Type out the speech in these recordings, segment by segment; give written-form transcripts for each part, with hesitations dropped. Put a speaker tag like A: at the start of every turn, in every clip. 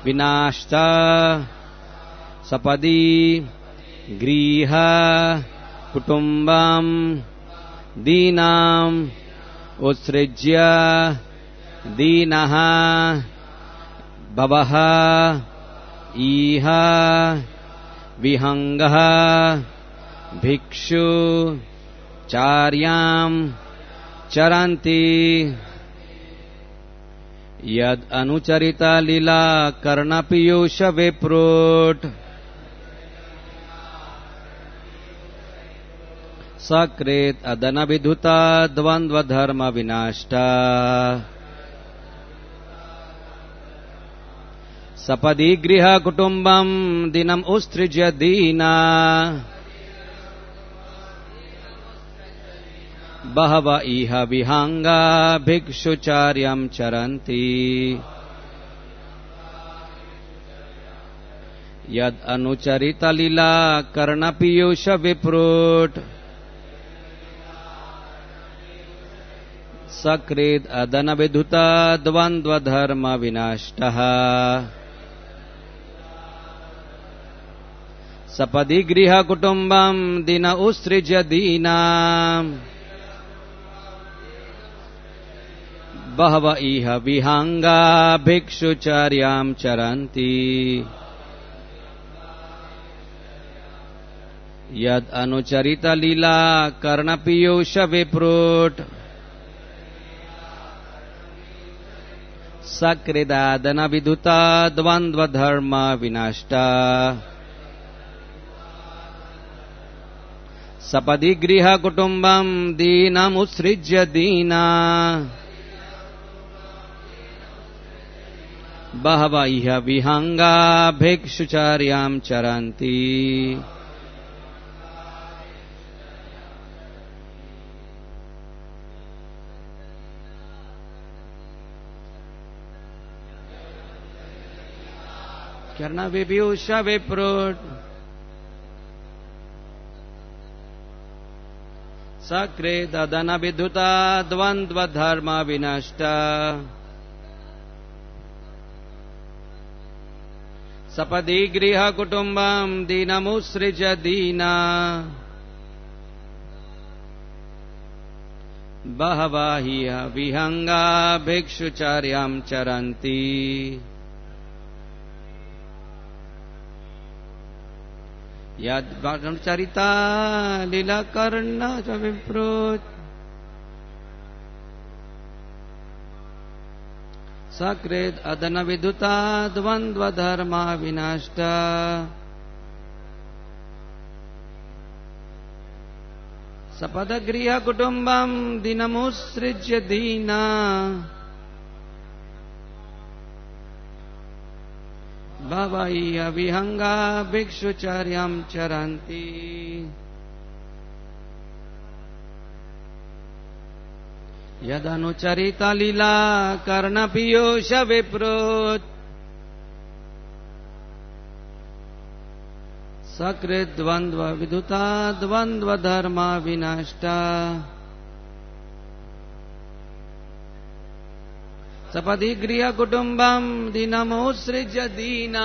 A: विनाश्च सपदि गृह कुटुम्बं दीनाम् उत्सृज्य दीनः भवः इह विहंगः भिक्षु चार्यां चरन्ति यद अनुचरिता लीला कर्णपीयूष विप्रोट सकृत अदन विधुता द्वंद्व धर्म विनाष्टा सपदि गृह कुटुम्बं दिनम् उत्सृज्य दीना बहव इह विहंगा भिक्षुचार्यं चरन्ति यद अनुचरित लीला कर्णपीयूष विप्रोट सकृत अदन विधुता द्वंद्व धर्म विनाष्टः सपदि गृह कुटुम्बं दिन उत्सृज्य दीना बहव इह विहंगा भिक्षुचर्यां चरन्ति यद अनुचरित लीला कर्णपीयूष विप्रोट सकृदादन विधुता द्वंद्व धर्म विनाष्टा सपदि गृह कुटुम्बं दीनम् उत्सृज्य दीना बहव इह विहंगा भिक्षुचर्यां चरन्ति कर्णपीयूष विप्रोट सकृत अदन विधुता द्वंद्व धर्म विनष्टा सपदि गृह कुटुम्बं दीनमुत्सृज्य दीना बहव इह विहंगा भिक्षुचर्यां चरन्ति यद अनुचरिता लीला कर्ण विप्रोत सकृत अदन विधुता द्वंद्व धर्म विनष्टा सपद गृह कुटुम्बं दिनमुत्सृज्य दीना भव इह विहंगा भिक्षुचर्यां चरन्ति यदनुचरिता लीला कर्णपीयूष विप्रोत सकृत द्वंद्व विधुता द्वंद्व धर्म विनष्टा सपदि गृह कुटुम्बं दिनमुत्सृज्य दीना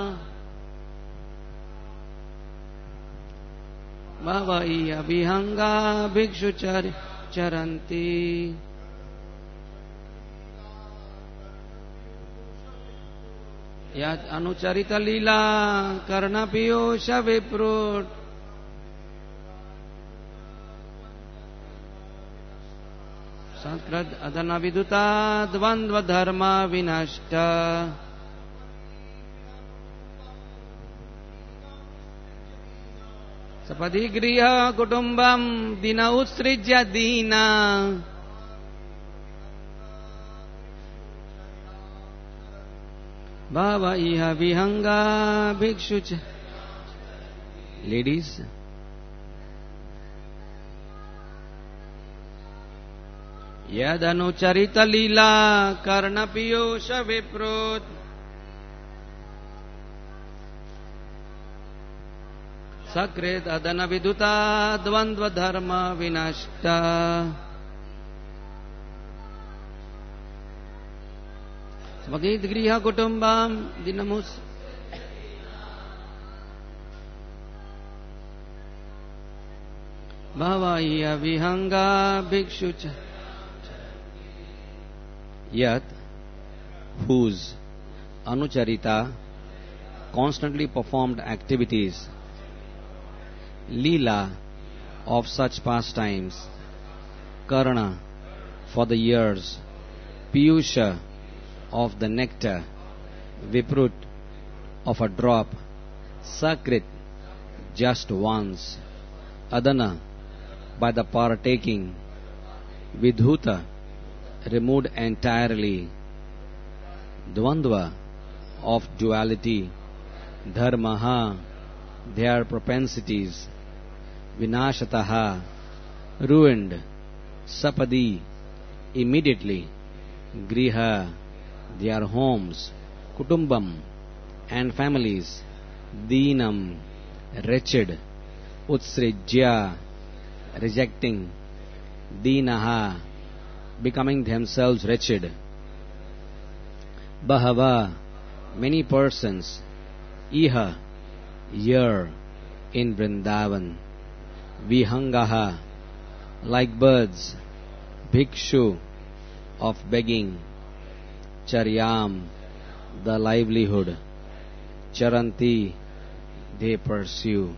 A: भव इह विहंगा भिक्षुचर्यां चरन्ति यद अनुचरित लीला कर्णपीयूष विप्रोट सकृत अदन विधुता द्वंद्व धर्म विनष्टा सपदि गृह कुटुम्बं दिन उत्सृज्य दीना भव इह विहंगा भिक्षुच लेडीज यदनुचरित लीला कर्णपीयूष विप्रोत सकृत अदन विधुता द्वंद्व धर्म विनष्टा Vagidgriha kutumbam dinamus bhavaya vihanga bhikshucha. Yat, whose anucharita, constantly performed activities, Leela, of such pastimes, Karna, for the ears, Piyusha, of the nectar, Viprut, of a drop, Sakrit, just once, Adana, by the partaking, Vidhuta, removed entirely, Dvandva, of duality, Dharmaha, their propensities, Vinashataha, ruined, Sapadi, immediately, Griha, their homes, Kutumbam, and families, Deenam, wretched, Utsrijya, rejecting, Deenaha, becoming themselves wretched, Bahava, many persons, Iha, here, in Vrindavan, Vihangaha, like birds, Bhikshu, of begging, Charyam, the livelihood, Charanti, they pursue.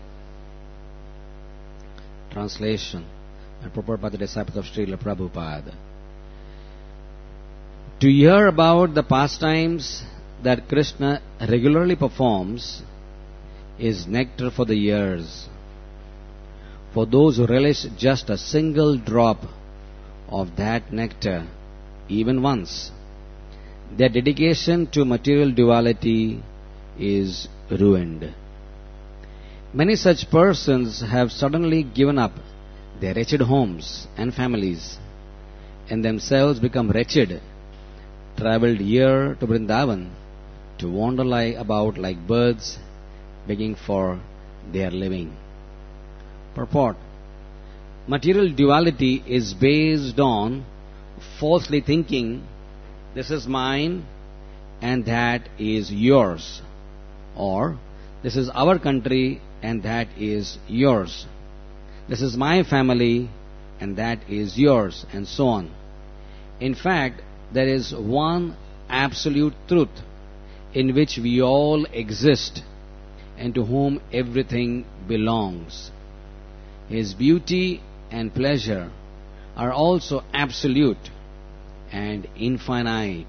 A: Translation and purport by the disciples of Srila Prabhupada. To hear about the pastimes that Krishna regularly performs is nectar for the ears. For those who relish just a single drop of that nectar, even once, their dedication to material duality is ruined. Many such persons have suddenly given up their wretched homes and families, and themselves become wretched, travelled here to Vrindavan to wander about like birds, begging for their living. Purport: material duality is based on falsely thinking this is mine and that is yours, or this is our country and that is yours, this is my family and that is yours, and so on. In fact, there is one absolute truth in which we all exist and to whom everything belongs. His beauty and pleasure are also absolute and infinite.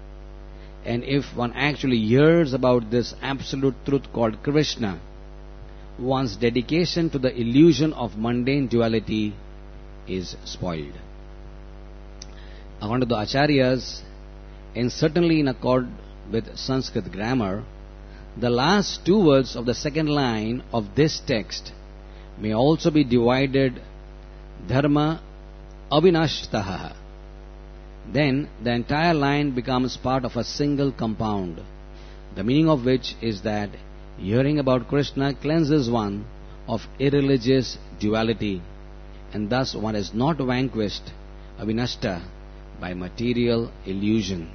A: And if one actually hears about this absolute truth called Krishna, one's dedication to the illusion of mundane duality is spoiled. According to the Acharyas, and certainly in accord with Sanskrit grammar, the last two words of the second line of this text may also be divided dharma avinashtaha. Then the entire line becomes part of a single compound, the meaning of which is that hearing about Krishna cleanses one of irreligious duality, and thus one is not vanquished, avinashta, by material illusion.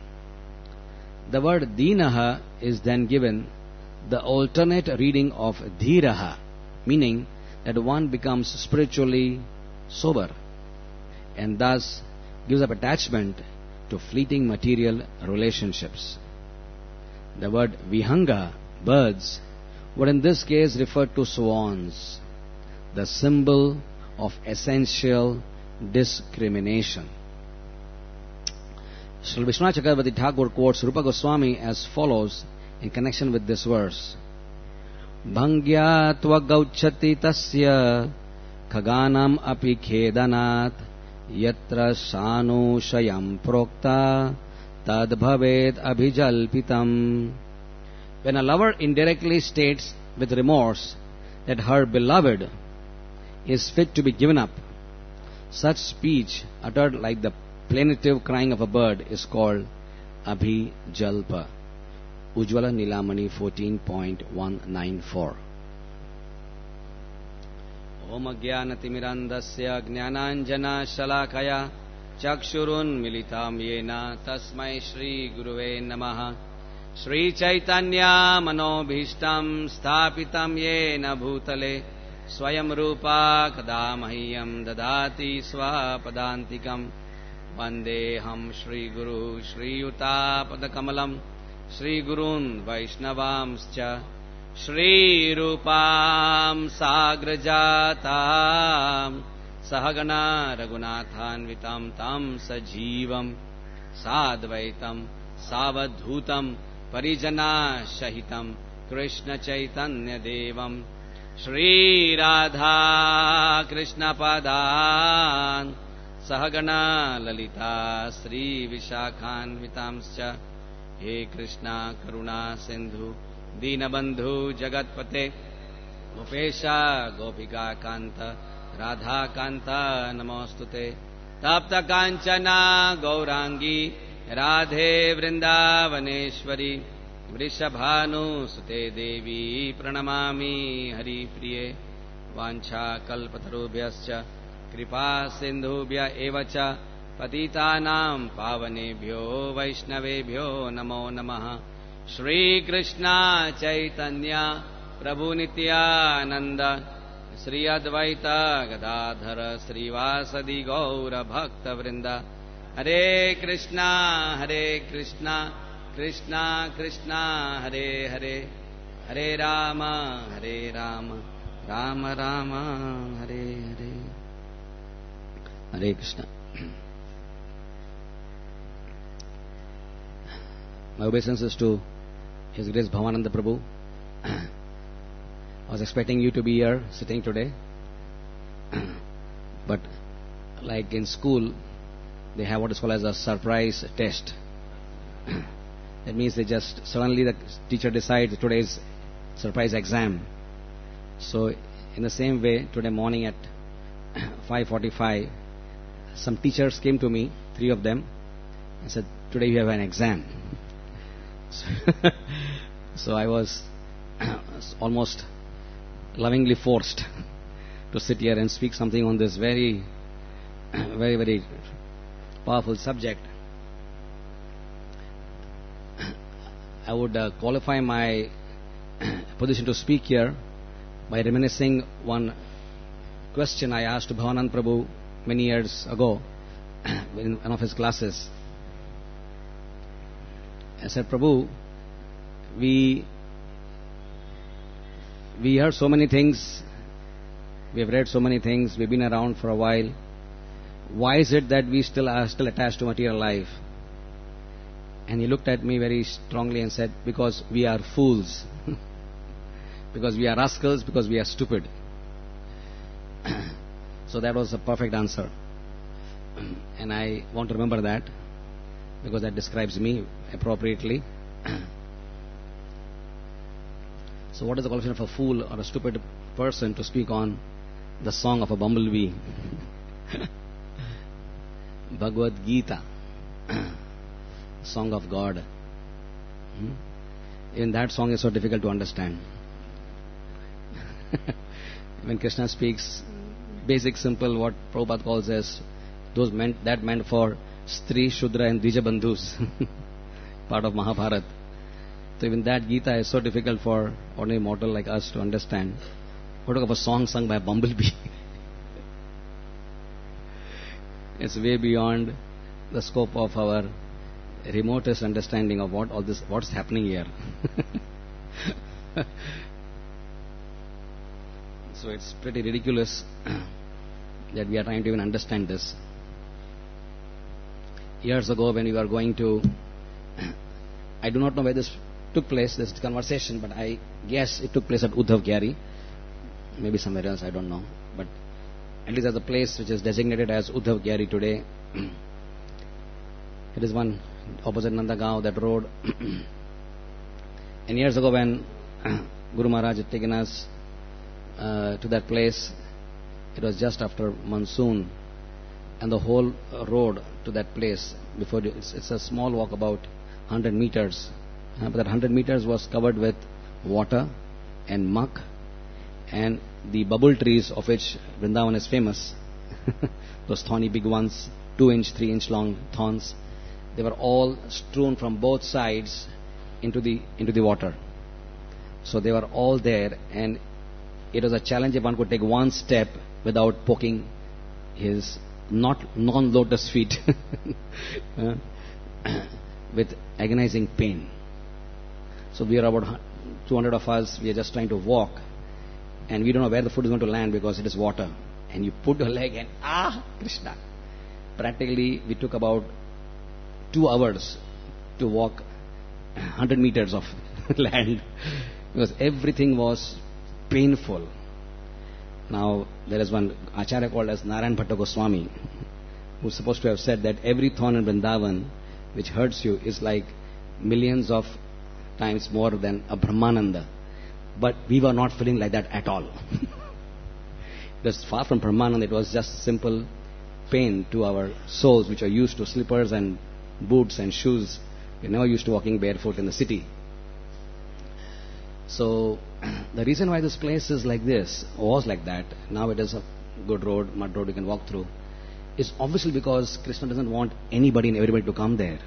A: The word dinaha is then given the alternate reading of dhiraha, meaning that one becomes spiritually sober and thus gives up attachment to fleeting material relationships. The word vihanga, birds, would in this case refer to swans, the symbol of essential discrimination. Sri Vishwanath Chakravarti Thakur quotes Rupa Goswami as follows in connection with this verse. Bhangya tva gauchati tasya khaganam api khedanat yatra shanu shayam prokta tad bhaved abhijalpitam. When a lover indirectly states with remorse that her beloved is fit to be given up, such speech uttered like the plaintive crying of a bird is called abhijalpa. Ujjvala Nilamani 14.194. Om Jnanatimirandasya Jnananjana Shalakaya चक्षुरुन्मिलितं येन तस्मै श्रीगुरुवे नमः। श्रीचैतन्य मनोभीष्टं स्थापितं येन भूतले स्वयं रूपा कदा मह्यं ददाति स्वपदान्तिकं। वन्देऽहं श्रीगुरु श्रीयुतापदकमलं श्रीगुरून् वैष्णवांश्च श्रीरूपां साग्रजातां सहगणा रघुनाथान्वितं तं सजीवं साद्वैतं सावधूतं परिजनासहितं कृष्णचैतन्यदेवं श्रीराधा कृष्णपदान् सहगणा ललिता श्रीविशाखान्वितांश्च। हे कृष्णा करुणा सिन्धु दीनबन्धु जगत्पते गोपेशा गोपिका कान्त राधाकान्त नमोऽस्तुते। तप्तकाञ्चना गौराङ्गी राधे वृन्दावनेश्वरी वृषभानुसुते देवी प्रणमामि हरिप्रिये। वाञ्छाकल्पतरुभ्यश्च कृपा सिन्धुभ्य एव च पतितानां पावनेभ्यो वैष्णवेभ्यो नमो नमः। श्रीकृष्ण चैतन्य प्रभु नित्यानंद श्री अद्वैत गदाधर श्रीवासदि गौर भक्त वृंद। हरे कृष्णा कृष्णा कृष्णा हरे हरे, हरे राम राम राम हरे हरे। हरे Krishna. My obeisances to His Grace Bhavananda Prabhu. I was expecting you to be here sitting today, but like in school, they have what is called as a surprise test. That means they just suddenly the teacher decides today's surprise exam. So in the same way, today morning at 5:45, some teachers came to me, 3 of them, and said, "Today you have an exam." So I was almost lovingly forced to sit here and speak something on this very, very powerful subject. I would qualify my position to speak here by reminiscing one question I asked to Bhavanand Prabhu many years ago in one of his classes. I said, "Prabhu, we heard so many things, we have read so many things, we've been around for a while. Why is it that we are still attached to material life?" And he looked at me very strongly and said, "Because we are fools." Because we are rascals, because we are stupid. So that was a perfect answer. And I want to remember that, because that describes me appropriately. So what is the qualification of a fool or a stupid person to speak on the song of a bumblebee? Bhagavad Gita, song of God. Even that song is so difficult to understand. When Krishna speaks basic, simple, what Prabhupada calls as that meant for Stri, Shudra and Dvija Bandhus, part of Mahabharata. So even that Gita is so difficult for ordinary mortal like us to understand. What of a song sung by a bumblebee? It's way beyond the scope of our remotest understanding of what's happening here. So it's pretty ridiculous that we are trying to even understand this. Years ago, when we were going to, I do not know where this took place, this conversation, but I guess it took place at Uddhav Gyari, maybe somewhere else, I don't know, but at least there's a place which is designated as Uddhav Gyari today. It is one opposite Nandagaon, that road. And years ago, when Guru Maharaj had taken us to that place, it was just after monsoon, and the whole road to that place, it's a small walk, about 100 meters, but that 100 meters was covered with water and muck and the bubble trees of which Vrindavan is famous, those thorny big ones, 2-inch, 3-inch long thorns. They were all strewn from both sides into the water. So they were all there, and it was a challenge if one could take one step without poking his non-lotus feet with agonizing pain. So we are about 200 of us. We are just trying to walk, and we don't know where the foot is going to land because it is water. And you put your leg and Krishna. Practically, we took about 2 hours to walk 100 meters of land because everything was painful. Now, there is one Acharya called as Narayan Bhatta Goswami, who is supposed to have said that every thorn in Vrindavan which hurts you is like millions of times more than a Brahmananda. But we were not feeling like that at all. It was far from Brahmananda. It was just simple pain to our souls, which are used to slippers and boots and shoes. We're never used to walking barefoot in the city. So, the reason why this place is like this, was like that, now it is a good road, mud road you can walk through, is obviously because Krishna doesn't want anybody and everybody to come there.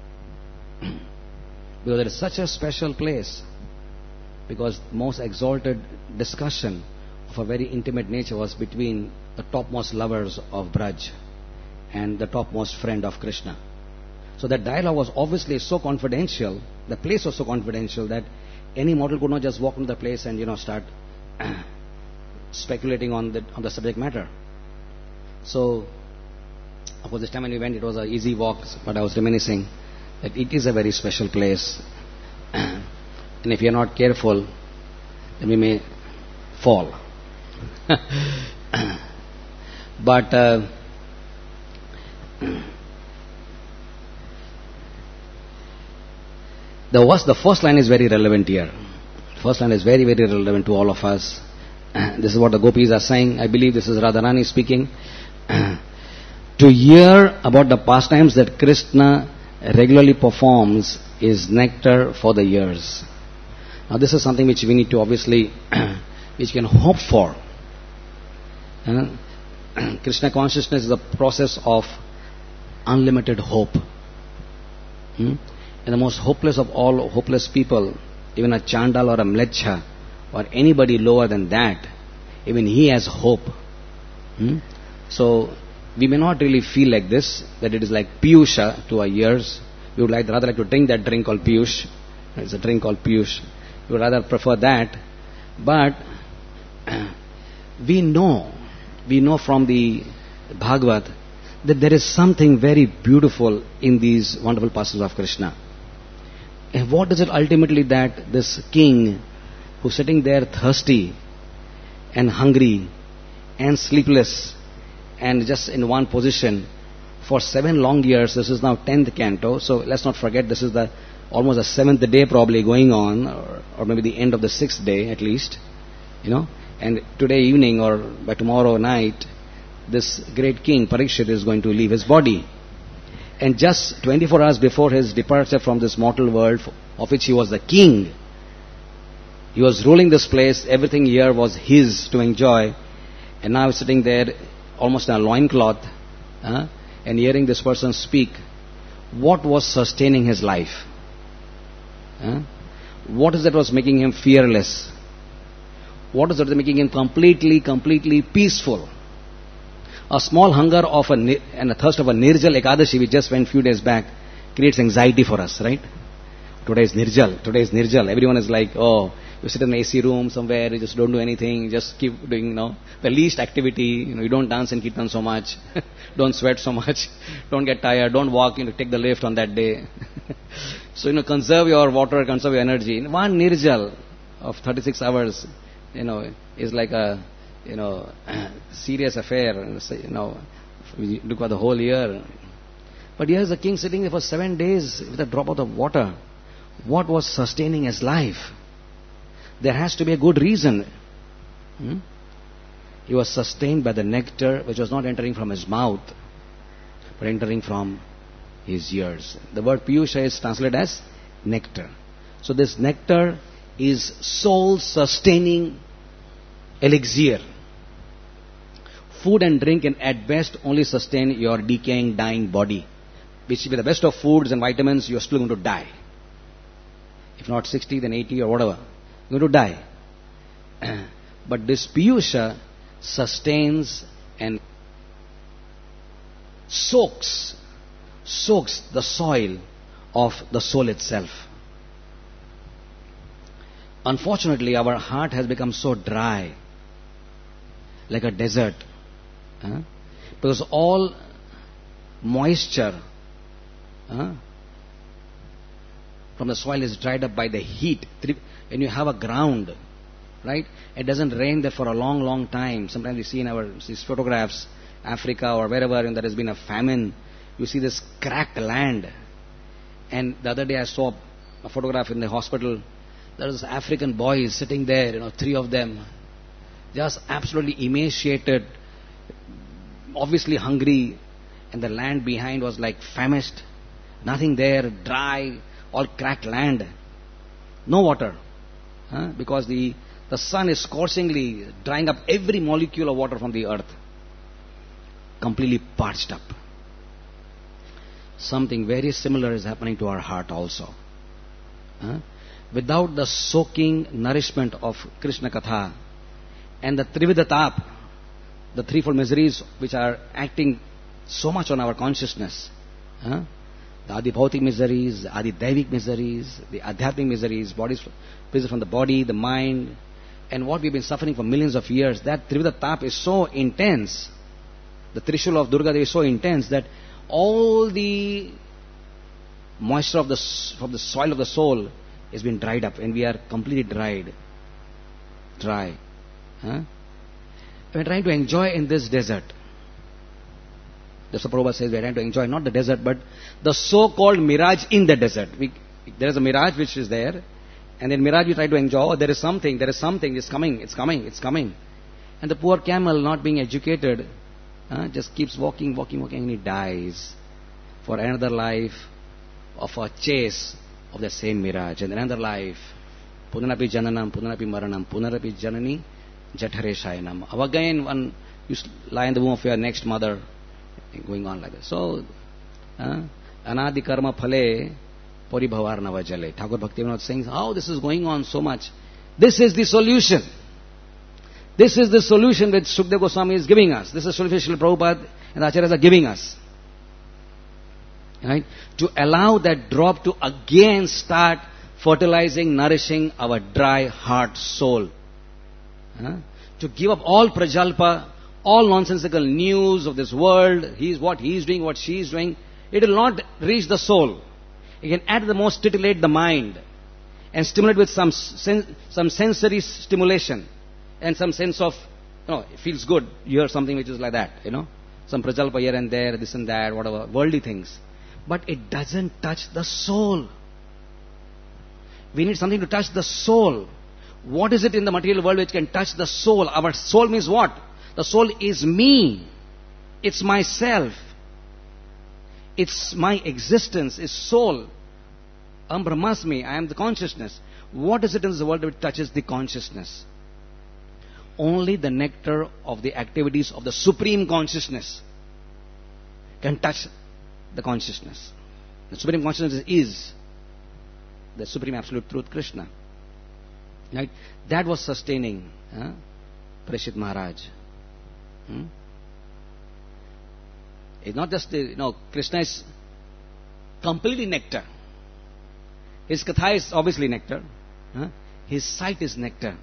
A: Because it is such a special place. Because most exalted discussion of a very intimate nature was between the topmost lovers of Braj and the topmost friend of Krishna. So that dialogue was obviously so confidential, the place was so confidential that any mortal could not just walk into the place and start speculating on the subject matter. So, of course, this time when we went, it was an easy walk, but I was reminiscing that it is a very special place. And if we are not careful, then we may fall. But the first line is very relevant here. First line is very, very relevant to all of us. This is what the gopis are saying. I believe this is Radharani speaking. To hear about the pastimes that Krishna regularly performs is nectar for the ears. Now this is something which we need to obviously, which can hope for. Krishna consciousness is a process of unlimited hope. And the most hopeless of all hopeless people, even a Chandal or a Mleccha or anybody lower than that, even he has hope. So we may not really feel like this, that it is like Piyusha to our ears. We would rather like to drink that drink called Piyush. It's a drink called Piyush. We would rather prefer that. But we know from the Bhagavad that there is something very beautiful in these wonderful pastimes of Krishna. And what is it ultimately that this king who's sitting there thirsty and hungry and sleepless and just in one position for 7 long years, this is now 10th canto, so let's not forget this is almost the 7th day probably going on, or maybe the end of the 6th day at least, and today evening or by tomorrow night, this great king Parikshit is going to leave his body. And just 24 hours before his departure from this mortal world, of which he was the king, he was ruling this place, everything here was his to enjoy, and now he's sitting there almost in a loincloth, and hearing this person speak. What was sustaining his life? What is that was making him fearless? What is that making him completely peaceful? A small hunger of and a thirst of a Nirjal Ekadashi, which just went few days back, creates anxiety for us, right? Today is Nirjal. Everyone is like, oh, you sit in an AC room somewhere, you just don't do anything, just keep doing, the least activity, you don't dance in Kirtan so much, don't sweat so much, don't get tired, don't walk, take the lift on that day. So, conserve your water, conserve your energy. One Nirjal of 36 hours, is like a, serious affair, we look at the whole year. But here's the king sitting there for 7 days with a drop of the water. What was sustaining his life? There has to be a good reason. He was sustained by the nectar which was not entering from his mouth, but entering from his ears. The word Piyusha is translated as nectar. So this nectar is soul-sustaining elixir, food and drink can at best only sustain your decaying, dying body. Which with the best of foods and vitamins, you're still going to die. If not 60, then 80 or whatever. You're going to die. But this Piyusha sustains and soaks the soil of the soul itself. Unfortunately, our heart has become so dry, like a desert, because all moisture from the soil is dried up by the heat. When you have a ground, right, it doesn't rain there for a long, long time. Sometimes we see in these photographs, Africa or wherever, and there has been a famine, you see this cracked land. And the other day I saw a photograph in the hospital. There was African boys sitting there, 3 of them, just absolutely emaciated, obviously hungry, and the land behind was like famished, nothing there, dry, all cracked land, no water, because the sun is scorchingly drying up every molecule of water from the earth, completely parched up. Something very similar is happening to our heart also. Without the soaking nourishment of Krishna Katha and the Trivida Tap, the threefold miseries which are acting so much on our consciousness, the Adi Bhautik miseries, the Adi Daivik miseries, the Adhyatmic miseries, miseries from the body, the mind, and what we've been suffering for millions of years, that Trivida Tap is so intense, the Trishul of Durga Devi is so intense that all the moisture from the soil of the soul has been dried up, and we are completely dry. We're trying to enjoy in this desert. That's what Prabhupada says, we're trying to enjoy not the desert, but the so-called mirage in the desert. There is a mirage which is there, and then mirage we try to enjoy. Oh, there is something, it's coming. And the poor camel, not being educated, just keeps walking, and he dies for another life of a chase of the same mirage, and another life, punarapi jananam, punarapi maranam, punarapi janani jathare shayanam. Again, one you lie in the womb of your next mother, going on like that. So, anadi karma phale paribhavar navajale. Thakur Bhaktivinoda is saying how this is going on so much. This is the solution. This is the solution which Sukdev Goswami is giving us. This is the solution Srila Prabhupada and the Acharyas are giving us. Right? To allow that drop to again start fertilizing, nourishing our dry heart soul. To give up all prajalpa, all nonsensical news of this world, what he is doing, what she is doing. It will not reach the soul. It can at the most titillate the mind and stimulate with some sensory stimulation and some sense of, it feels good. You hear something which is like that, some prajalpa here and there, this and that, whatever, worldly things. But it doesn't touch the soul. We need something to touch the soul. What is it in the material world which can touch the soul? Our soul means what? The soul is me. It's myself. It's my existence. It's soul. Aham Brahmasmi. I am the consciousness. What is it in this world which touches the consciousness? Only the nectar of the activities of the Supreme Consciousness can touch the consciousness. The Supreme Consciousness is the Supreme Absolute Truth, Krishna. Right? That was sustaining Parikshit Maharaj. It's not just, Krishna is completely nectar. His katha is obviously nectar. His sight is nectar.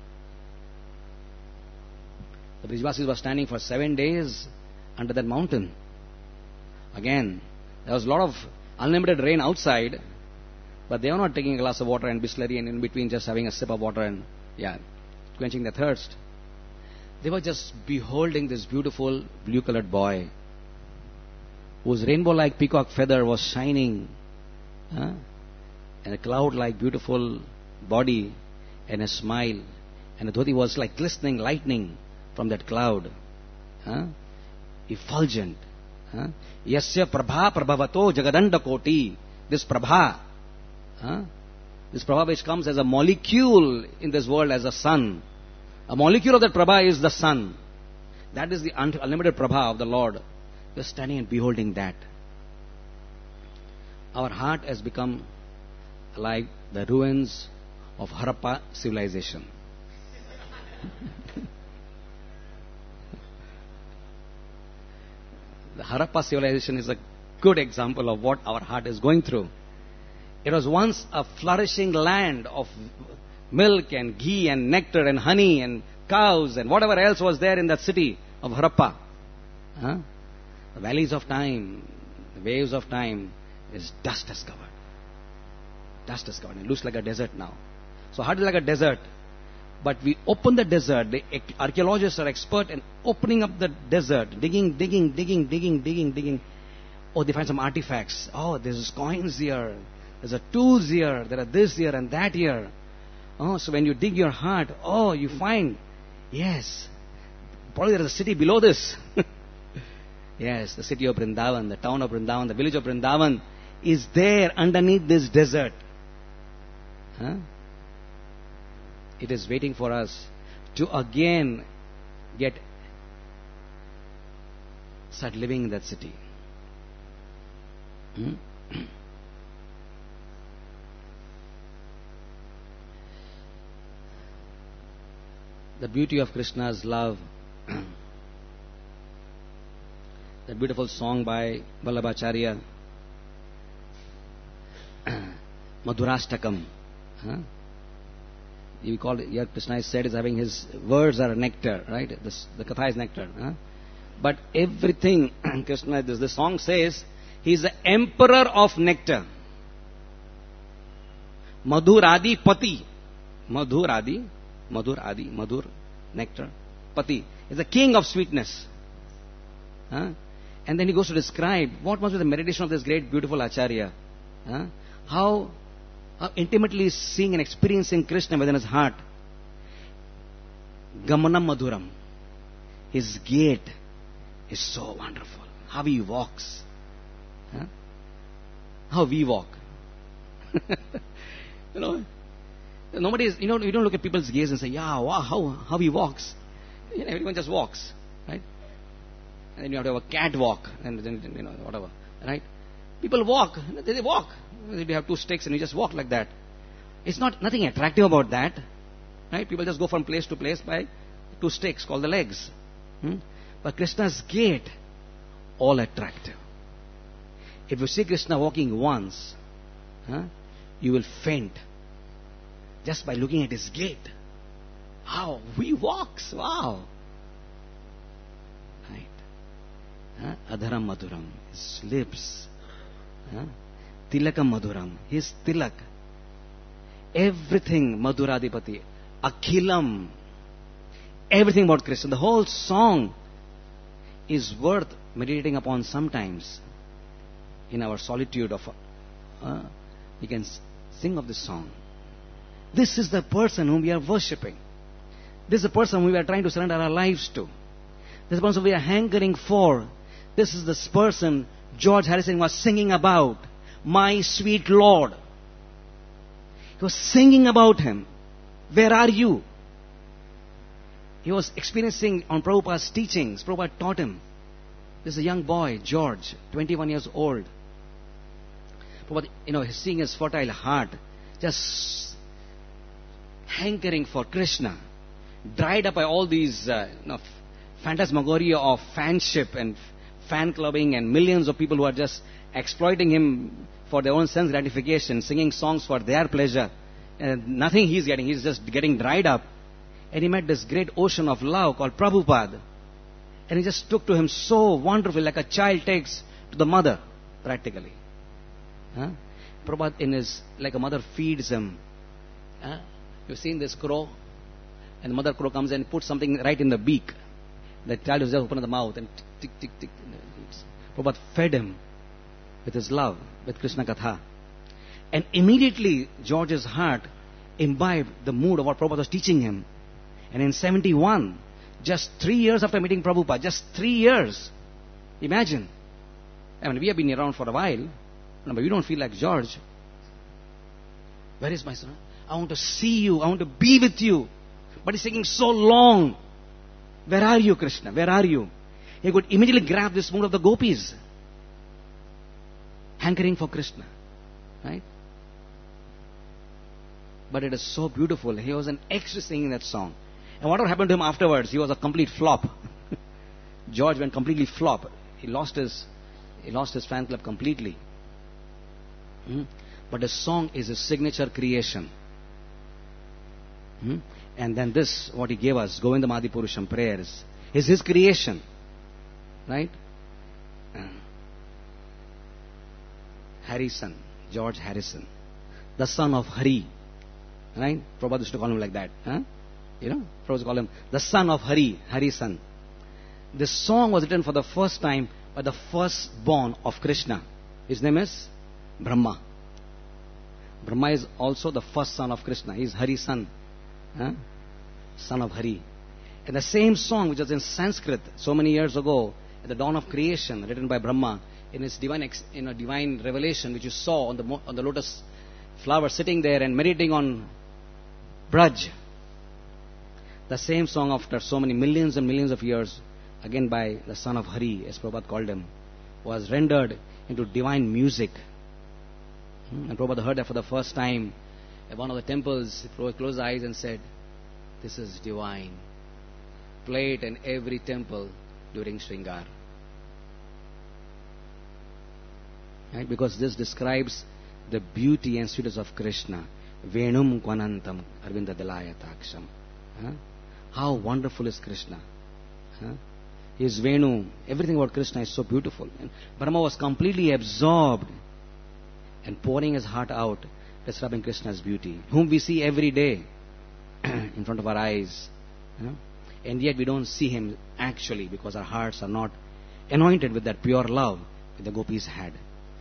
A: The Brijvasis were standing for 7 days under that mountain. Again, there was a lot of unlimited rain outside, but they were not taking a glass of water and Bisleri and in between just having a sip of water and, quenching their thirst. They were just beholding this beautiful blue-colored boy whose rainbow-like peacock feather was shining, and a cloud-like beautiful body and a smile, and the dhoti was like glistening lightning from that cloud, effulgent. Yasya prabha prabhavato jagadanda koti. This prabha which comes as a molecule in this world as a sun. A molecule of that prabha is the sun. That is the unlimited Prabha of the Lord. Just standing and beholding that. Our heart has become like the ruins of Harappa civilization. The Harappa civilization is a good example of what our heart is going through. It was once a flourishing land of milk and ghee and nectar and honey and cows and whatever else was there in that city of Harappa. Huh? The valleys of time, the waves of time, is dust has covered. Dust has covered. It looks like a desert now. So heart is like a desert. But we open the desert. The archaeologists are expert in opening up the desert, digging. Oh, they find some artifacts. Oh, there's coins here. There's a tools here. There are this here and that here. Oh, so when you dig your heart, oh, you find, yes, probably there is a city below this. Yes, the city of Vrindavan, the town of Vrindavan, the village of Vrindavan is there underneath this desert. Huh? It is waiting for us to again start living in that city. The beauty of Krishna's love. That beautiful song by Vallabhacharya, Madhurashtakam. Huh? You call it, yeah, Krishna is said is having his words are nectar, right? The Katha is nectar. Huh? But everything, Krishna, the song says, he is the emperor of nectar. Madhur Adi Pati. Madhur, nectar. Pati is the king of sweetness. Huh? And then he goes to describe what must be the meditation of this great, beautiful Acharya. Huh? How intimately seeing and experiencing Krishna within his heart. Gamanam Madhuram. His gait is so wonderful. How he walks. Huh? How we walk. Nobody is, you don't look at people's gaze and say, yeah, wow, how he walks. Everyone just walks, right? And then you have to have a cat walk, and then, whatever, right? People walk, they walk. You have two sticks and you just walk like that. It's nothing attractive about that, right? People just go from place to place by two sticks called the legs. But Krishna's gait, all attractive. If you see Krishna walking once, you will faint just by looking at his gait. How he walks, wow. Right? Adharam Madhuram, his lips. Tilakam Madhuram, his tilak. Everything Madhuradipati, Akhilam. Everything about Krishna. The whole song is worth meditating upon sometimes. In our solitude of, we can sing of this song. This is the person whom we are worshipping. This is the person whom we are trying to surrender our lives to. This is the person we are hankering for. This is this person George Harrison was singing about. My sweet Lord. He was singing about him. Where are you? He was experiencing on Prabhupada's teachings. Prabhupada taught him. This is a young boy, George, 21 years old. Prabhupada, seeing his fertile heart, just hankering for Krishna, dried up by all these phantasmagoria of fanship and fan clubbing and millions of people who are just exploiting him for their own sense gratification, singing songs for their pleasure. And nothing he's getting, he's just getting dried up. And he met this great ocean of love called Prabhupada. And he just took to him so wonderfully, like a child takes to the mother, practically. Prabhupada like a mother feeds him. You've seen this crow? And the mother crow comes and puts something right in the beak. The child is just open the mouth and tick, tick, tick. Prabhupada fed him with his love, with Krishna Katha. And immediately George's heart imbibed the mood of what Prabhupada was teaching him. And in 71, just 3 years after meeting Prabhupada, just 3 years. Imagine. We have been around for a while, but we don't feel like George. Where is my son? I want to see you. I want to be with you. But he's taking so long. Where are you, Krishna? Where are you? He could immediately grab this mood of the gopis, hankering for Krishna. Right? But it is so beautiful. He was an ecstasy singing that song. And whatever happened to him afterwards, he was a complete flop. George went completely flop. He lost his fan club completely. But the song is his signature creation. And then this, what he gave us, Govindam Adi Purusham prayers, is his creation. Right? Harrison, George Harrison, the son of Hari. Right? Prabhupada used to call him like that. You know, Prabhupada used to call him the son of Hari, Harisan. This song was written for the first time by the firstborn of Krishna. His name is Brahma. Brahma is also the first son of Krishna. He is Hari's son. Son of Hari. And the same song which was in Sanskrit so many years ago, at the dawn of creation, written by Brahma, in his divine revelation, which you saw on the lotus flower sitting there and meditating on Braj. The same song after so many millions and millions of years, again by the son of Hari, as Prabhupada called him, was rendered into divine music. And Prabhupada heard that for the first time at one of the temples. He closed his eyes and said, "This is divine." Play it in every temple during Shringar. Right? Because this describes the beauty and sweetness of Krishna. Venum Kvanantam Arvinda Dalayataaksham. How wonderful is Krishna. His Venu, everything about Krishna is so beautiful. And Brahma was completely absorbed and pouring his heart out, describing Krishna's beauty, whom we see every day in front of our eyes. And yet we don't see him actually because our hearts are not anointed with that pure love that the gopis had.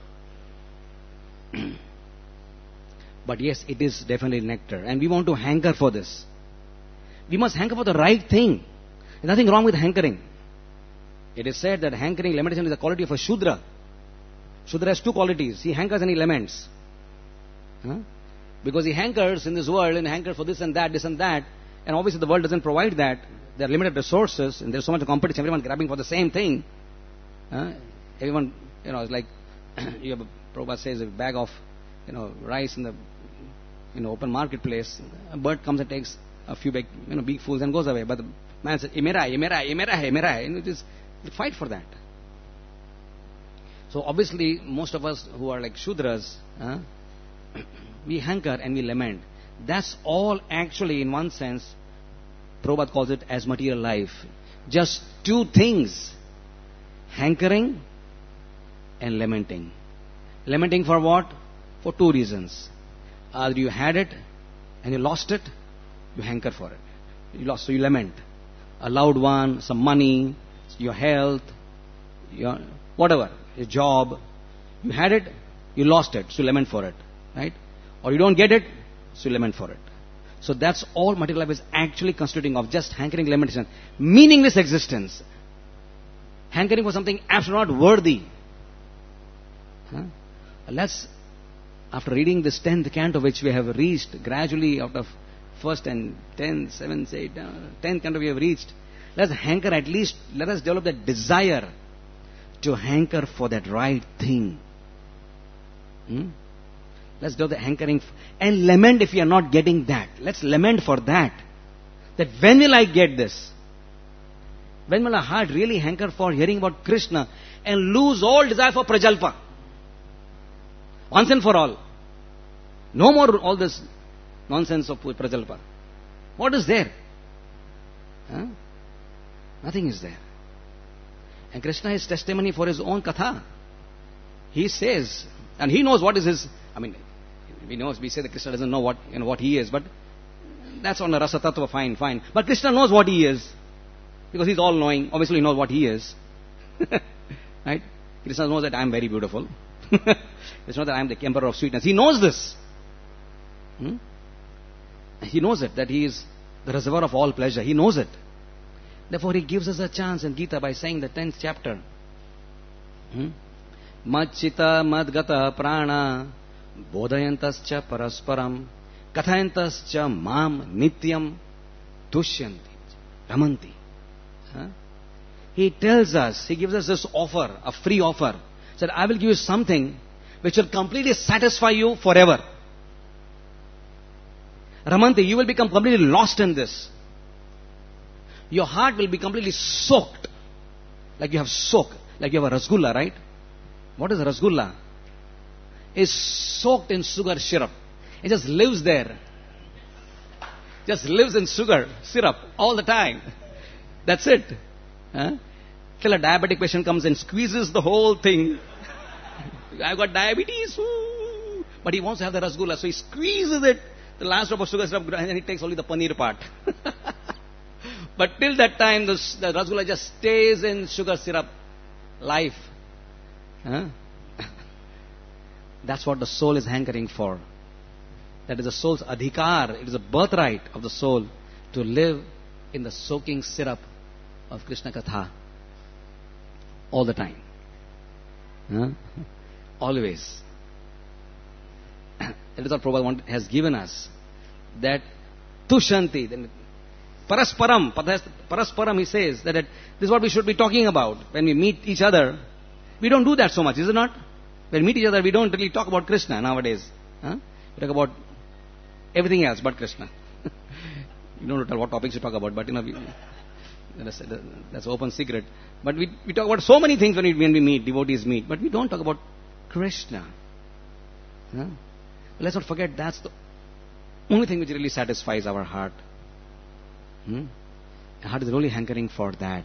A: But yes, it is definitely nectar. And we want to hanker for this. We must hanker for the right thing. There's nothing wrong with hankering. It is said that hankering, lamentation is a quality of a Shudra. Shudra has two qualities. He hankers and he laments. Because he hankers in this world and hankers for this and that. And obviously the world doesn't provide that. There are limited resources and there's so much competition. Everyone grabbing for the same thing. Everyone, it's like you have Prabhupada says a bag of rice in the open marketplace. A bird comes and takes a few big fools and goes away. But the man says, "Emera, emera, emera, emera." Just fight for that. So obviously, most of us who are like Shudras, we hanker and we lament. That's all actually, in one sense, Prabhupada calls it as material life. Just two things: hankering and lamenting. Lamenting for what? For two reasons. Either you had it and you lost it, you hanker for it. You lost, so you lament. A loved one, some money, your health, your whatever, your job. You had it, you lost it, so you lament for it. Right? Or you don't get it, so you lament for it. So that's all material life is actually constituting of, just hankering, lamentation. Meaningless existence. Hankering for something absolutely not worthy. After reading this 10th canto, which we have reached gradually out of first and 10th, 7th, 8th, 10th canto we have reached, let's hanker at least, let us develop that desire to hanker for that right thing. Let's do the hankering and lament if we are not getting that. Let's lament for that. That when will I get this? When will our heart really hanker for hearing about Krishna and lose all desire for Prajalpa? Once and for all. No more all this nonsense of Prajalpa. What is there? Nothing is there. And Krishna is testimony for his own katha. He says, and he knows what is his, we say that Krishna doesn't know what he is, but that's on a rasa tattva, fine. But Krishna knows what he is. Because he's all knowing, obviously he knows what he is. Right? Krishna knows that I am very beautiful. It's not that I am the emperor of sweetness. He knows this. He knows it, that he is the reservoir of all pleasure. He knows it. Therefore he gives us a chance in Gita by saying the 10th chapter. Madchita madgata prana bodhayantascha parasparam kathayantascha mam nityam tushyanti ramanti. Huh? He tells us, He gives us this offer, a free offer. He said, I will give you something which will completely satisfy you forever. Ramanti, you will become completely lost in this. Your heart will be completely soaked. Like you have a rasgulla, right? What is rasgulla? It's soaked in sugar syrup. It just lives there. Just lives in sugar syrup all the time. That's it. Huh? Till a diabetic patient comes and squeezes the whole thing. I've got diabetes. Woo. But he wants to have the rasgulla, so he squeezes it, the last drop of sugar syrup, and then he takes only the paneer part. But till that time, the rasgulla just stays in sugar syrup life. Huh? That's what the soul is hankering for. That is the soul's adhikar. It is a birthright of the soul to live in the soaking syrup of Krishna Katha all the time. Huh? Always. That is what Prabhupada has given us. That Tushanti, Parasparam, he says that this is what we should be talking about when we meet each other. We don't do that so much, is it not? When we meet each other, we don't really talk about Krishna nowadays. Huh? We talk about everything else but Krishna. You don't know tell what topics you talk about, but that's open secret. But we talk about so many things when we meet, devotees meet, but we don't talk about Krishna. Huh? Let's not forget that's the only thing which really satisfies our heart. The heart is really hankering for that.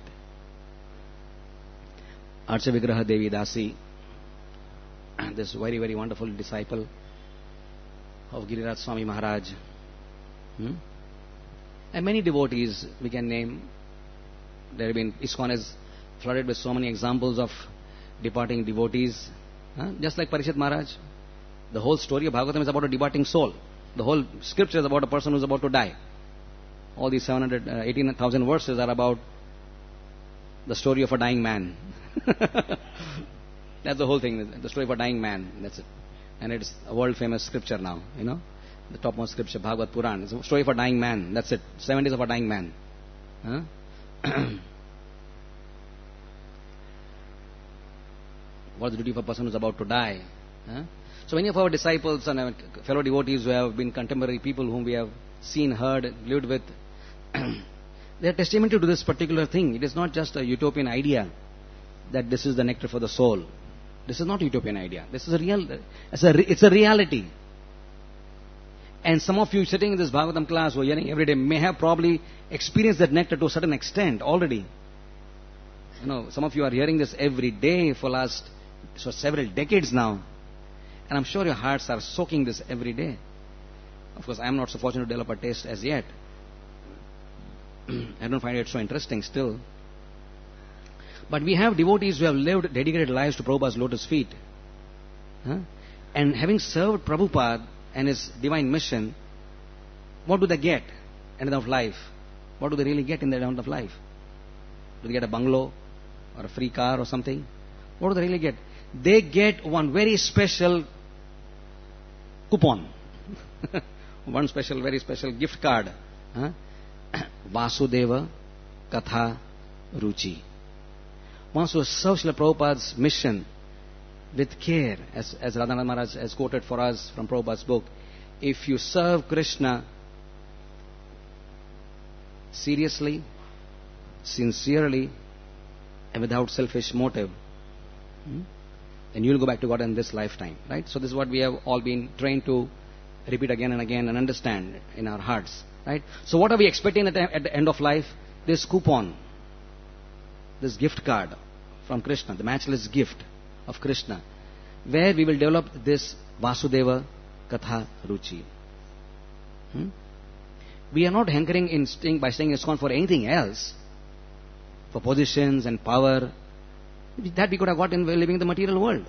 A: Archa Vigraha Devi Dasi, this very, very wonderful disciple of Giriraj Swami Maharaj. And many devotees we can name. There have been, ISKCON is flooded with so many examples of departing devotees. Just like Parishit Maharaj. The whole story of Bhagavatam is about a departing soul. The whole scripture is about a person who is about to die. All these 18,000 verses are about the story of a dying man. That's the whole thing, the story of a dying man. That's it. And it's a world famous scripture now, the topmost scripture, Bhagavad Puran. It's a story of a dying man. That's it. 7 days of a dying man. What's the duty of a person who's about to die? So many of our disciples and fellow devotees who have been contemporary people whom we have seen, heard, lived with, they are testimony to this particular thing. It is not just a utopian idea that this is the nectar for the soul. This is not a utopian idea. This is it's a reality. And some of you sitting in this Bhagavatam class or hearing every day may have probably experienced that nectar to a certain extent already. Some of you are hearing this every day for several decades now. And I'm sure your hearts are soaking this every day. Of course, I am not so fortunate to develop a taste as yet. I don't find it so interesting still. But we have devotees who have lived dedicated lives to Prabhupada's lotus feet. And having served Prabhupada and his divine mission, what do they get at the end of life? What do they really get in the end of life? Do they get a bungalow or a free car or something? What do they really get? They get one very special coupon. One special, very special gift card. Vasudeva Katha Ruchi. One who serves Srila Prabhupada's mission with care, as Radhanath Maharaj has quoted for us from Prabhupada's book. If you serve Krishna seriously, sincerely, and without selfish motive, then you will go back to God in this lifetime. Right? So this is what we have all been trained to repeat again and again and understand in our hearts. Right? So what are we expecting at the end of life? This coupon, this gift card from Krishna, the matchless gift of Krishna, where we will develop this Vasudeva Katha Ruchi. We are not hankering by staying in ISKCON for anything else, for positions and power. That we could have got in living in the material world.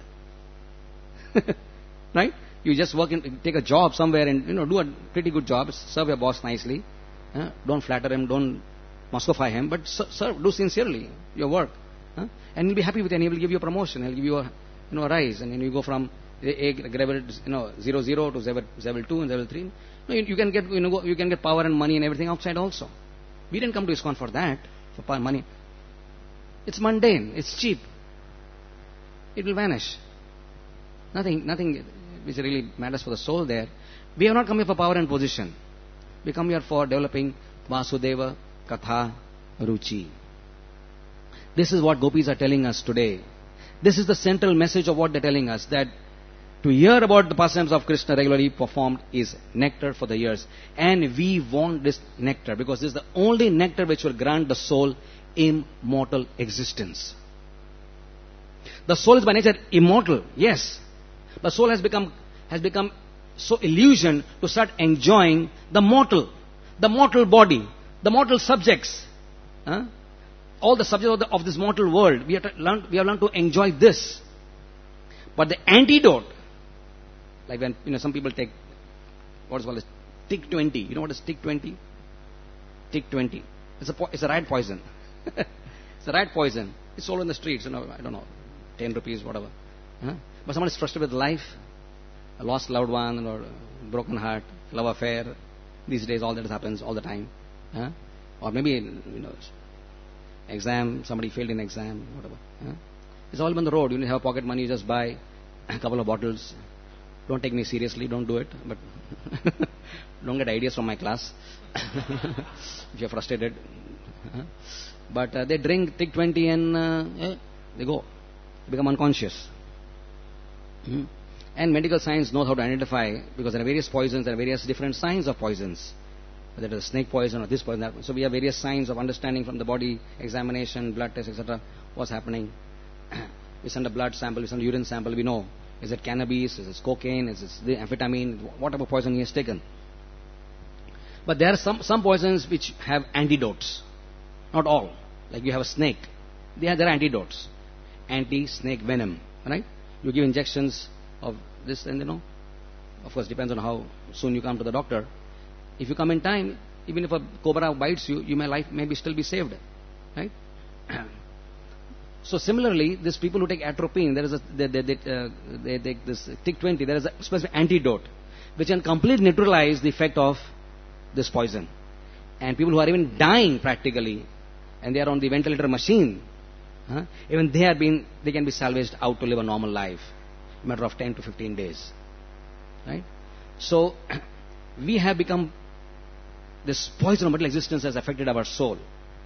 A: Right? You just take a job somewhere and do a pretty good job, serve your boss nicely. Don't flatter him, don't Muscofy him, but serve, do sincerely your work. And he'll be happy with it, and he will give you a promotion, he'll give you a rise, and then you go from level 0 to level 2 and level 3. You can get you can get power and money and everything outside also. We didn't come to ISKCON for that, for power, money. It's mundane. It's cheap. It will vanish. Nothing which really matters for the soul there. We have not come here for power and position. We come here for developing Vasudeva, Katha, Ruchi. This is what gopis are telling us today. This is the central message of what they're telling us, that to hear about the pastimes of Krishna regularly performed is nectar for the ears. And we want this nectar because this is the only nectar which will grant the soul immortal existence. The soul is by nature immortal, yes. The soul has become so illusioned to start enjoying the mortal body, the mortal subjects. All the subjects of this mortal world, we have learned to enjoy this. But the antidote, like when some people take what is called as TIC-20. You know what is TIC-20? TIC-20. It's a rat poison. It's a rat poison. It's sold in the streets. I don't know, 10 rupees, whatever. But someone is frustrated with life, a lost loved one, or broken heart, love affair. These days, all that happens all the time. Or maybe exam. Somebody failed in exam, whatever. It's all on the road. You have pocket money. You just buy a couple of bottles. Don't take me seriously. Don't do it. But don't get ideas from my class. If you're frustrated. But they drink TIC-20 and they go. They become unconscious. And medical science knows how to identify, because there are various poisons, there are various different signs of poisons. Whether it is snake poison or this poison, that poison. So we have various signs of understanding from the body, examination, blood test, etc. What's happening. We send a blood sample, we send a urine sample, we know. Is it cannabis, is it cocaine, is it the amphetamine, whatever poison he has taken. But there are some poisons which have antidotes. Not all. Like you have a snake. There are antidotes. Anti-snake venom. Right? You give injections of this and of course depends on how soon you come to the doctor. If you come in time, even if a cobra bites you, your life may still be saved. Right? So similarly, these people who take atropine, they take this TIC-20, there is a specific antidote which can completely neutralize the effect of this poison. And people who are even dying practically, and they are on the ventilator machine, even they can be salvaged out to live a normal life, a matter of 10 to 15 days. Right? So, we have become, this poison of material existence has affected our soul.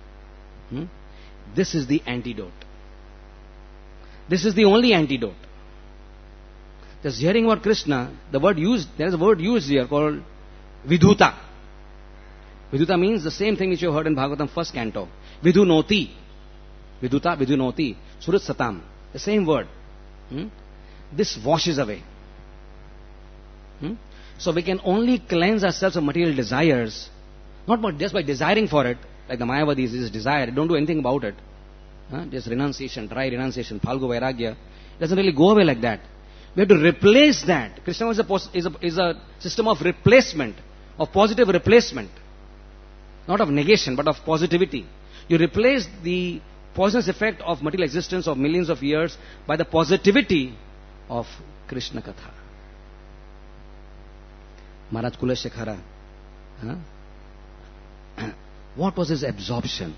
A: This is the antidote. This is the only antidote. Just hearing about Krishna, there is a word used here called Vidhuta. Vidhuta means the same thing which you heard in Bhagavatam first canto. Vidhunoti. Vidhuta, Vidhunoti. Surat Satam. The same word. This washes away. So we can only cleanse ourselves of material desires, not just by desiring for it, like the Mayavadis, this desire, don't do anything about it. Just renunciation, dry renunciation, Phalgu Vairagya. It doesn't really go away like that. We have to replace that. Krishna is a system of replacement, of positive replacement. Not of negation, but of positivity. You replace the poisonous effect of material existence of millions of years by the positivity of Krishna Katha. Maharaj Kuleshekhara. What was his absorption?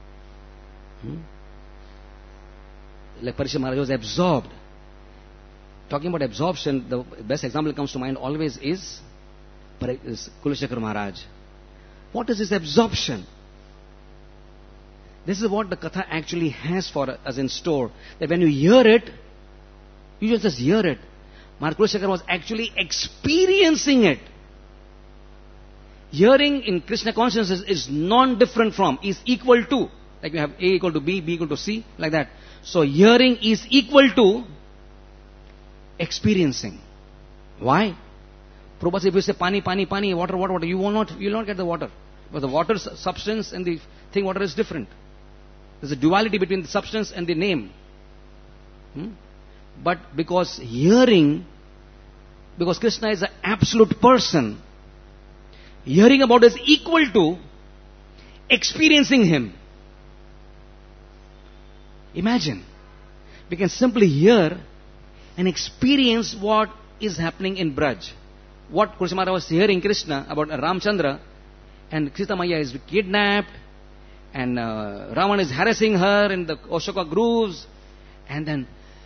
A: Like Parishad Maharaj was absorbed. Talking about absorption, the best example that comes to mind always is Kuleshekhara Maharaj. What is his absorption? This is what the Katha actually has for us in store. That when you hear it, you just hear it. Maharaj Kuleshekhara was actually experiencing it. Hearing in Krishna consciousness is non-different from, is equal to. Like we have A equal to B, B equal to C, like that. So hearing is equal to experiencing. Why? Prabhupada said, if you say pani, pani, pani, water, water, water, you will not get the water. Because the water substance and the thing water is different. There's a duality between the substance and the name. But because Krishna is an absolute person, hearing about is equal to experiencing him. Imagine. We can simply hear and experience what is happening in Braj. What Krishna was hearing Krishna about Ramchandra, and Sita Maya is kidnapped, And Ravan is harassing her in the Ashoka groves. And then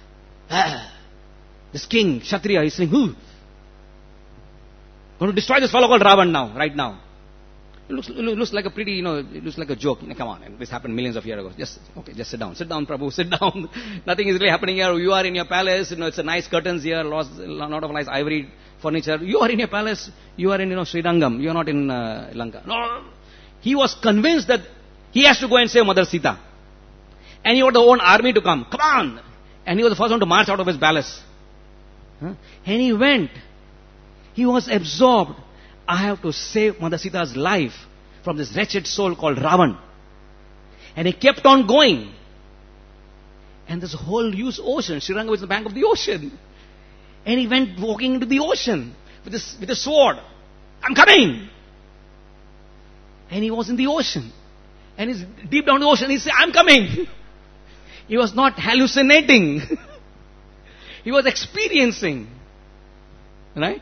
A: this king, Kshatriya, is saying, who? Going to destroy this fellow called Ravan now, right now. It looks like a pretty, it looks like a joke. Come on, this happened millions of years ago. Just sit down. Sit down, Prabhu, sit down. Nothing is really happening here. You are in your palace, it's a nice curtains here, a lot of nice ivory furniture. You are in your palace, you are in, Srirangam. You are not in Lanka. No, he was convinced that he has to go and save Mother Sita. And he got the own army to come. Come on! And he was the first one to march out of his palace. And he went. He was absorbed. I have to save Mother Sita's life from this wretched soul called Ravan. And he kept on going. And this whole huge ocean, Srirangam was the bank of the ocean. And he went walking into the ocean with a sword. I'm coming! And he was in the ocean. And he's deep down in the ocean. He said, I'm coming! He was not hallucinating. He was experiencing. Right?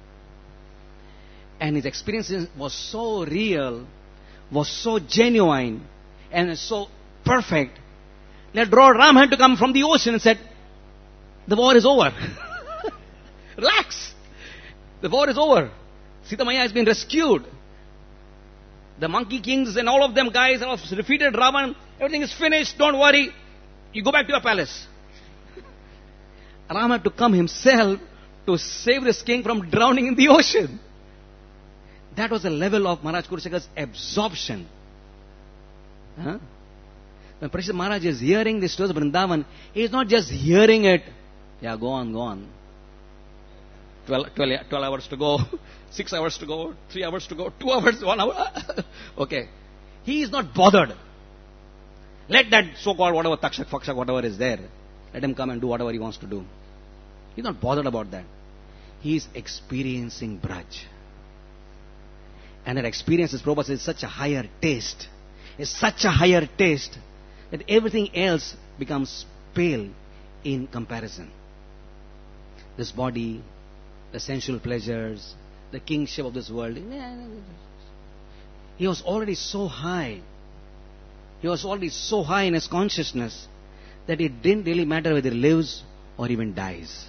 A: And his experience was so real, was so genuine, and so perfect, that Lord Ram had to come from the ocean and said, the war is over. Relax. The war is over. Sita Maya has been rescued. The monkey kings and all of them guys have defeated Ravan. Everything is finished. Don't worry. You go back to your palace. Ram had to come himself to save this king from drowning in the ocean. That was the level of Maharaj Kurusekhara's absorption. When Parikshit Maharaj is hearing the stories of Vrindavan, he is not just hearing it. Yeah, go on. 12 hours to go, 6 hours to go, 3 hours to go, 2 hours, 1 hour. Okay. He is not bothered. Let that so-called whatever Takshak, Fakshak, whatever is there, let him come and do whatever he wants to do. He is not bothered about that. He is experiencing Braj. And that experience, as Prabhupada says, is such a higher taste. It's such a higher taste that everything else becomes pale in comparison. This body, the sensual pleasures, the kingship of this world. He was already so high. He was already so high in his consciousness that it didn't really matter whether he lives or even dies.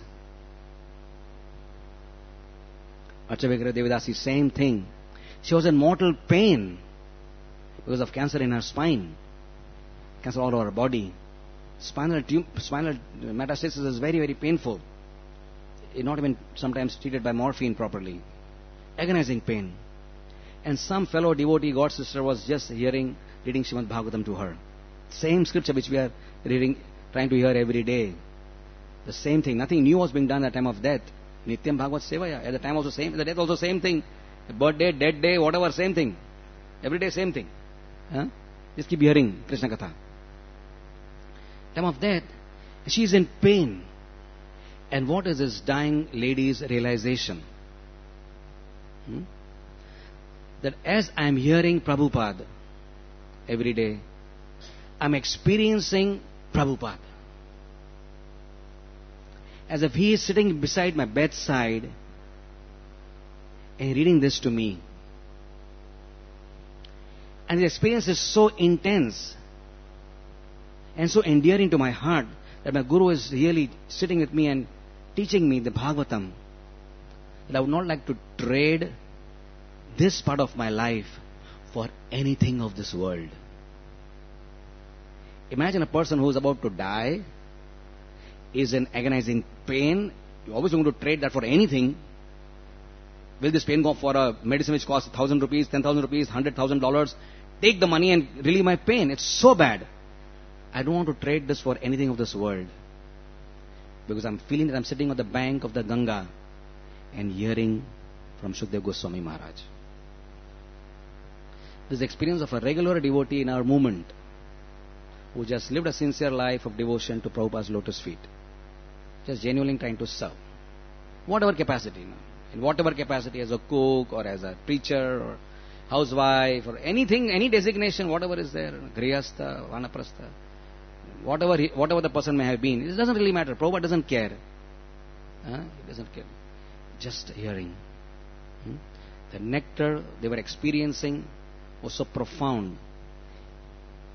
A: Achavekara Devidasi, same thing. She was in mortal pain because of cancer in her spine, cancer all over her body. Spinal metastasis is very, very painful. It's not even sometimes treated by morphine properly. Agonizing pain. And some fellow devotee, God sister, was just reading Srimad Bhagavatam to her. Same scripture which we are reading, trying to hear every day. The same thing. Nothing new was being done at the time of death. Nityam Bhagavat Sevaya. At the time also same. At the death also same thing. Birthday, dead day, whatever, same thing. Every day, same thing. Just keep hearing Krishna Katha. Time of death, she is in pain. And what is this dying lady's realization? That as I am hearing Prabhupada every day, I am experiencing Prabhupada. As if he is sitting beside my bedside and reading this to me. And the experience is so intense and so endearing to my heart that my Guru is really sitting with me and teaching me the Bhagavatam, that I would not like to trade this part of my life for anything of this world. Imagine a person who is about to die, is in agonizing pain. You're always going to trade that for anything. Will this pain go for a medicine which costs 1,000 rupees, 10,000 rupees, $100,000? Take the money and relieve my pain. It's so bad. I don't want to trade this for anything of this world. Because I'm feeling that I'm sitting on the bank of the Ganga and hearing from Shukdev Goswami Maharaj. This experience of a regular devotee in our movement who just lived a sincere life of devotion to Prabhupada's lotus feet. Just genuinely trying to serve. Whatever capacity. In whatever capacity, as a cook or as a preacher or housewife or anything, any designation, whatever is there, Grihastha, Vanaprastha, whatever the person may have been, it doesn't really matter. Prabhupada doesn't care. He doesn't care. Just hearing. The nectar they were experiencing was so profound.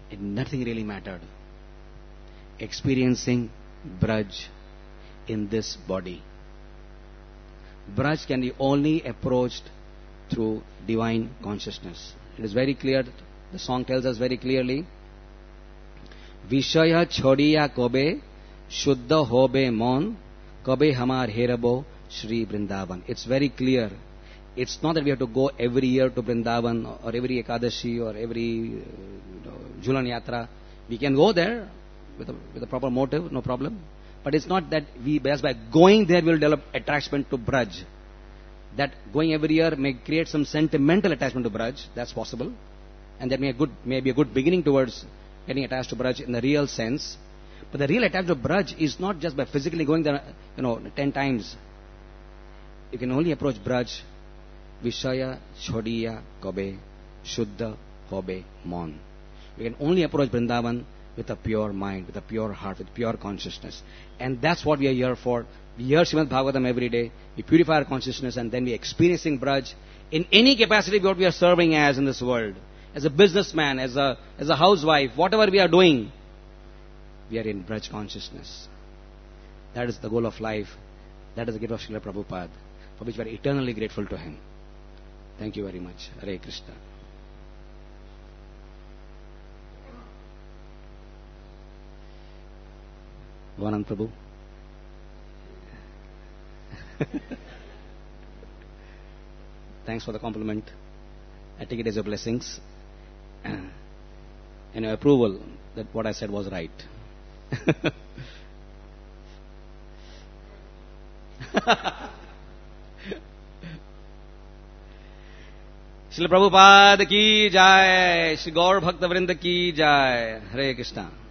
A: nothing really mattered. Experiencing Braj in this body. Braj can be only approached through divine consciousness. It is very clear, the song tells us very clearly, Vishaya chhodiya kobe, shuddha hobe mon, kobe hamar herabo, Shri Vrindavan. It's very clear. It's not that we have to go every year to Vrindavan or every Ekadashi or every Jhulan Yatra. We can go there with a proper motive, no problem. But it's not that just by going there we will develop attachment to Braj. That going every year may create some sentimental attachment to Braj. That's possible. And that may be a good beginning towards getting attached to Braj in the real sense. But the real attachment to Braj is not just by physically going there, 10 times. You can only approach Braj, Vishaya chhodiya kobe, shuddha hobe mon. You can only approach Vrindavan with a pure mind, with a pure heart, with pure consciousness. And that's what we are here for. We hear Srimad Bhagavatam every day. We purify our consciousness and then we are experiencing Braj in any capacity what we are serving as in this world. As a businessman, as a housewife, whatever we are doing, we are in Braj consciousness. That is the goal of life. That is the gift of Srila Prabhupada, for which we are eternally grateful to him. Thank you very much. Hare Krishna. Vanand Prabhu. Thanks for the compliment. I take it as your blessings and your approval that what I said was right. Srila Prabhupada ki jai, Shri Gaur Bhakta Vrinda ki jai. Hare Krishna.